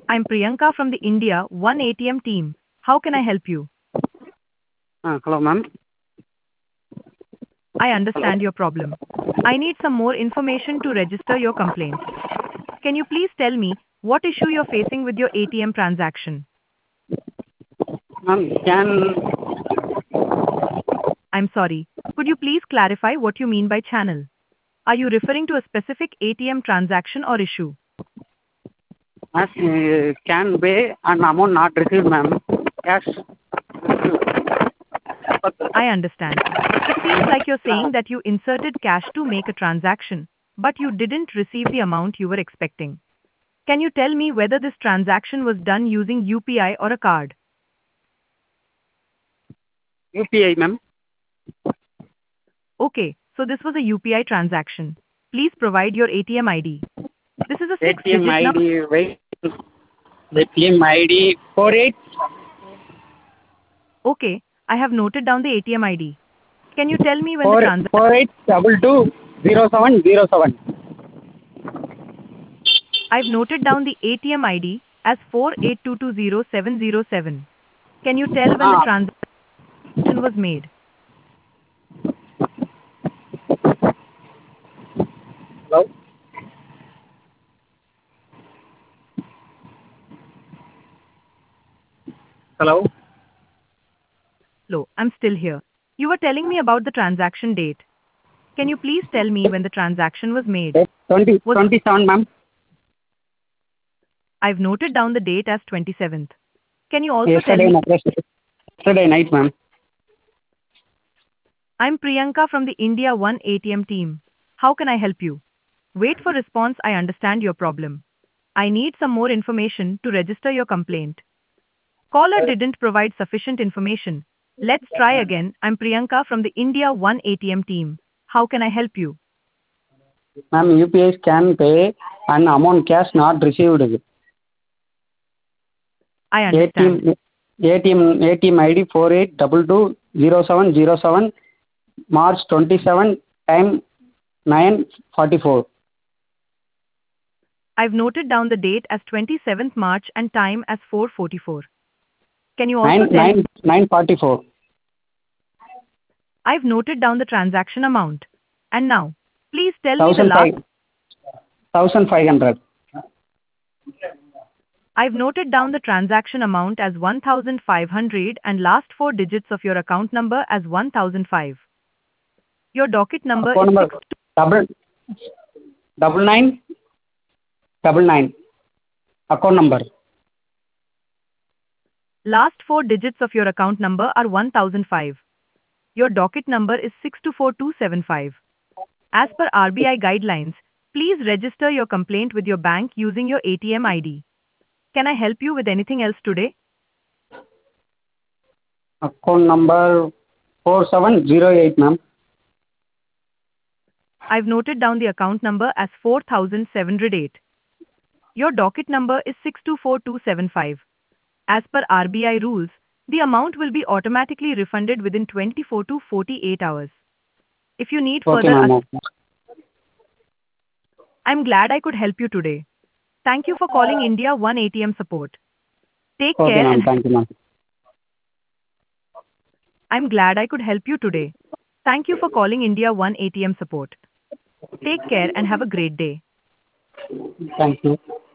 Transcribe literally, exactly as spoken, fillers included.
I'm Priyanka from the India One A T M team. How can I help you? Uh, hello, ma'am. I Hello. understand your problem. I need some more information to register your complaint. Can you please tell me what issue you're facing with your A T M transaction? Ma'am, can I'm sorry. Could you please clarify what you mean by channel? Are you referring to a specific A T M transaction or issue? as uh, can pay an amount not received, ma'am. Cash. I understand. It seems like you're saying that you inserted cash to make a transaction, but you didn't receive the amount you were expecting. Can you tell me whether this transaction was done using U P I or a card? U P I, ma'am. Okay, so this was a U P I transaction. Please provide your A T M I D. This is a A T M six-digit number. I D. Wait. A T M I D four eight. Okay, I have noted down the A T M I D. Can you tell me when the Four transaction... four eight double two zero seven zero seven. I've noted down the A T M I D as four eight two two zero seven zero seven. Can you tell when the Ah. transaction was made? Hello. Hello. Hello, I'm still here. You were telling me about the transaction date. Can you please tell me when the transaction was made? Twenty Was twenty seven, ma'am. I've noted down the date as twenty-seventh. Can you also tell Yesterday me... night. Yesterday night, ma'am. I'm Priyanka from the India One A T M team. How can I help you? Wait for response. I understand your problem. I need some more information to register your complaint. Caller didn't provide sufficient information. Let's try again. I'm Priyanka from the India One A T M team. How can I help you? Ma'am, U P I can pay an amount cash not received. I understand. ATM ATM ATM I D four eight two two zero seven zero seven, March twenty seven, time nine forty four. I've noted down the date as twenty-seventh March and time as four forty-four. Can you also Nine tell... nine nine forty four. I've noted down the transaction amount. And now, please tell me the Thousand last... five thousand five hundred. I've noted down the transaction amount as one thousand five hundred and last four digits of your account number as one thousand five. Your docket number Phone is number six. double double nine double nine. Account number. Last four digits of your account number are one thousand five. Your docket number is six two four two seven five. As per R B I guidelines, please register your complaint with your bank using your A T M I D. Can I help you with anything else today? Account number four seven zero eight, ma'am. I've noted down the account number as four thousand seven hundred eight. Your docket number is six two four two seven five. As per R B I rules, the amount will be automatically refunded within twenty-four to forty-eight hours. If you need Okay, further ma'am. assistance, Okay. I'm glad I could help you today. Thank you for calling India One A T M support. Take Okay, care ma'am. and Thank you, ma'am. I'm glad I could help you today. Thank you for calling India One A T M support. Take care and have a great day. Thank you.